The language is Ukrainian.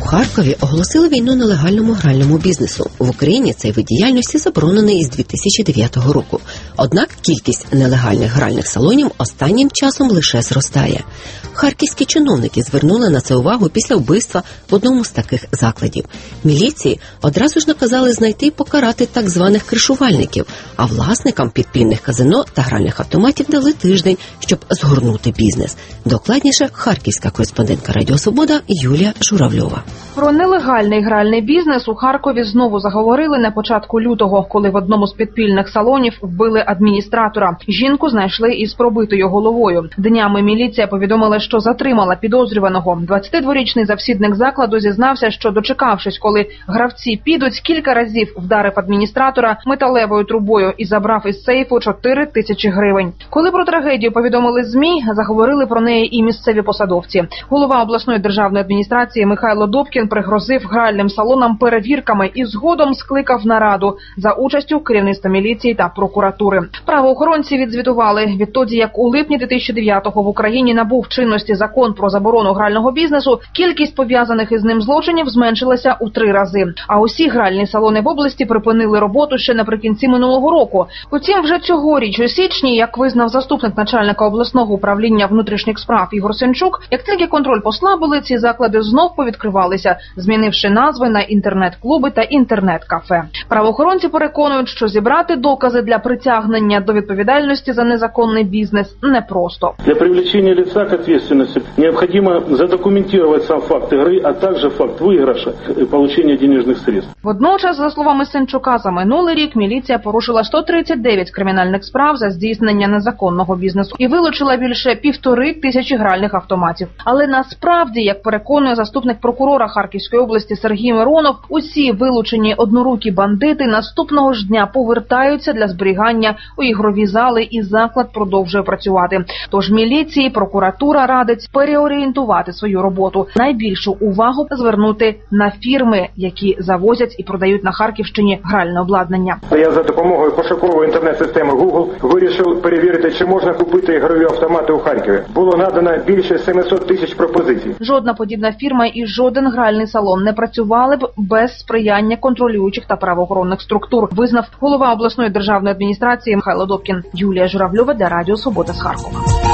Харкові оголосили війну нелегальному гральному бізнесу. В Україні цей вид діяльності заборонений із 2009 року. Однак кількість нелегальних гральних салонів останнім часом лише зростає. Харківські чиновники звернули на це увагу після вбивства в одному з таких закладів. Міліції одразу ж наказали знайти і покарати так званих кришувальників, а власникам підпільних казино та гральних автоматів дали тиждень, щоб згорнути бізнес. Докладніше харківська кореспондентка Радіо Свобода Юлія Журавльова. Про нелегальний гральний бізнес у Харкові знову заговорили на початку лютого, коли в одному з підпільних салонів вбили адміністратора. Жінку знайшли із пробитою головою. Днями міліція повідомила, що затримала підозрюваного. 22-річний завсідник закладу зізнався, що, дочекавшись, коли гравці підуть, кілька разів вдарив адміністратора металевою трубою і забрав із сейфу 4 тисячі гривень. Коли про трагедію повідомили ЗМІ, заговорили про неї і місцеві посадовці. Голова обласної державної адміністрації Михайло Добкін пригрозив гральним салонам перевірками і згодом скликав нараду за участю керівництва міліції та прокуратури. Правоохоронці відзвітували, відтоді як у липні 2009-го в Україні набув чинності закон про заборону грального бізнесу, кількість пов'язаних із ним злочинів зменшилася у 3 рази. А усі гральні салони в області припинили роботу ще наприкінці минулого року. Утім, вже цьогоріч у січні, як визнав заступник начальника обласного управління внутрішніх справ Ігор Сенчук, як тільки контроль послабили, ці заклади знов повідкривалися, змінивши назви на інтернет-клуби та інтернет-кафе. Правоохоронці переконують, що зібрати докази для притягнення до відповідальності за незаконний бізнес непросто. Для привлечения лица к ответственности необходимо задокументировать сам факт игры, а также факт выигрыша и получения денежных средств. Водночас, за словами Сенчука, за минулий рік міліція порушила 139 кримінальних справ за здійснення незаконного бізнесу і вилучила більше 1500 гральних автоматів. Але насправді, як переконує заступник прокурора Харківської області Сергій Миронов, усі вилучені однорукі бандити наступного ж дня повертаються для зберігання у ігрові зали, і заклад продовжує працювати. Тож міліції прокуратура радить переорієнтувати свою роботу. Найбільшу увагу звернути на фірми, які завозять і продають на Харківщині гральне обладнання. Я за допомогою пошукової інтернет-системи Google вирішив перевірити, чи можна купити ігрові автомати у Харкові. Було надано більше 700 тисяч пропозицій. Жодна подібна фірма і жоден гральний салон не працювали б без сприяння контролюючих та правоохоронних структур, визнав голова обласної державної адміністрації Михайло Добкін. Юлія Журавльова для Радіо Свобода з Харкова.